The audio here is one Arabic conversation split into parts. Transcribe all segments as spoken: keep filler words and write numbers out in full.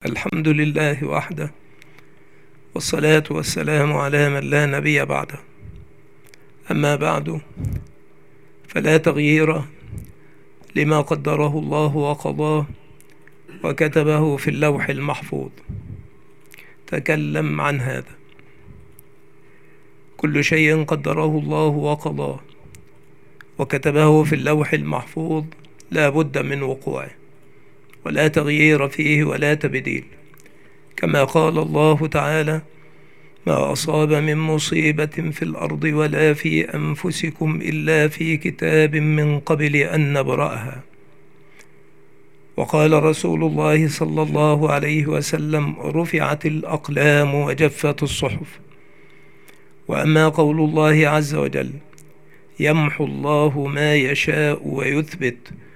الحمد لله وحده، والصلاة والسلام على من لا نبي بعده. أما بعد، فلا تغيير لما قدره الله وقضاه وكتبه في اللوح المحفوظ. تكلم عن هذا. كل شيء قدره الله وقضاه وكتبه في اللوح المحفوظ لا بد من وقوعه، ولا تغيير فيه ولا تبديل، كما قال الله تعالى: ما أصاب من مصيبة في الأرض ولا في أنفسكم إلا في كتاب من قبل أن نبرأها. وقال رسول الله صلى الله عليه وسلم: رفعت الأقلام وجفت الصحف. وأما قول الله عز وجل: يمحو الله ما يشاء ويثبت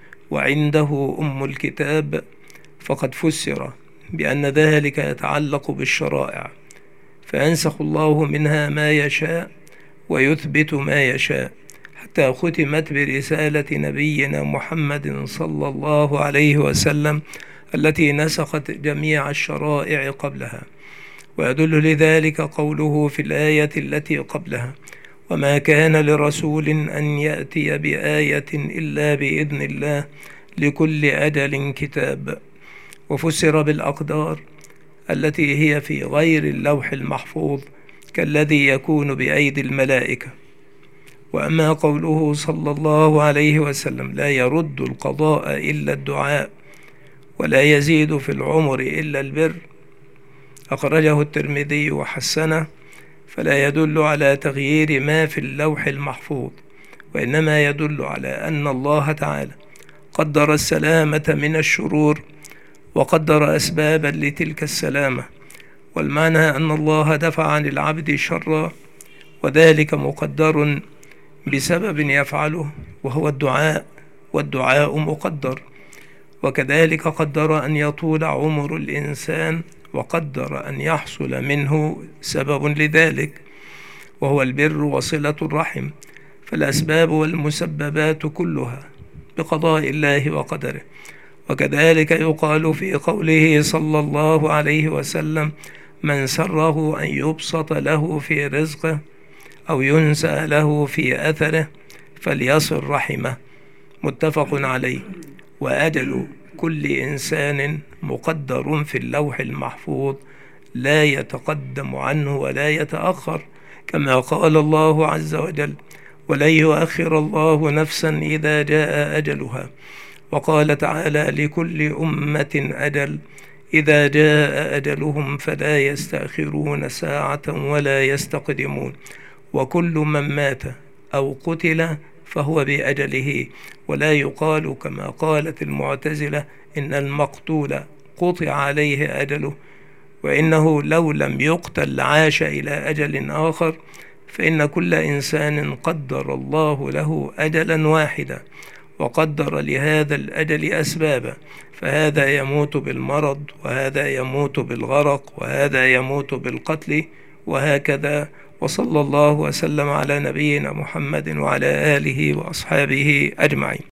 وعنده أم الكتاب، فقد فسر بأن ذلك يتعلق بالشرائع، فينسخ الله منها ما يشاء ويثبت ما يشاء، حتى ختمت برسالة نبينا محمد صلى الله عليه وسلم التي نسخت جميع الشرائع قبلها. ويدل لذلك قوله في الآية التي قبلها: وما كان لرسول أن يأتي بآية إلا بإذن الله لكل أجل كتاب. وفسر بالأقدار التي هي في غير اللوح المحفوظ كالذي يكون بأيدي الملائكة. وأما قوله صلى الله عليه وسلم: لا يرد القضاء إلا الدعاء ولا يزيد في العمر إلا البر، أخرجه الترمذي وحسنه، فلا يدل على تغيير ما في اللوح المحفوظ، وإنما يدل على أن الله تعالى قدر السلامة من الشرور وقدر أسبابا لتلك السلامة. والمعنى أن الله دفع عن العبد شرا، وذلك مقدر بسبب يفعله وهو الدعاء، والدعاء مقدر. وكذلك قدر أن يطول عمر الإنسان، وقدر أن يحصل منه سبب لذلك وهو البر وصلة الرحم. فالأسباب والمسببات كلها بقضاء الله وقدره. وكذلك يقال في قوله صلى الله عليه وسلم: من سره أن يبسط له في رزقه أو ينسى له في أثره فليصل رحمه، متفق عليه. وأجل كل إنسان مقدر في اللوح المحفوظ، لا يتقدم عنه ولا يتأخر، كما قال الله عز وجل: ولن يؤخر الله نفسا إذا جاء أجلها. وقال تعالى: لكل أمة أجل، إذا جاء أجلهم فلا يستأخرون ساعة ولا يستقدمون. وكل من مات أو قتل فهو بأجله، ولا يقال كما قالت المعتزلة إن المقتول قطع عليه أجله، وإنه لو لم يقتل عاش إلى أجل آخر. فإن كل إنسان قدر الله له أجلا واحدا، وقدر لهذا الأجل أسبابا، فهذا يموت بالمرض، وهذا يموت بالغرق، وهذا يموت بالقتل، وهكذا. وصلى الله وسلم على نبينا محمد وعلى آله وأصحابه أجمعين.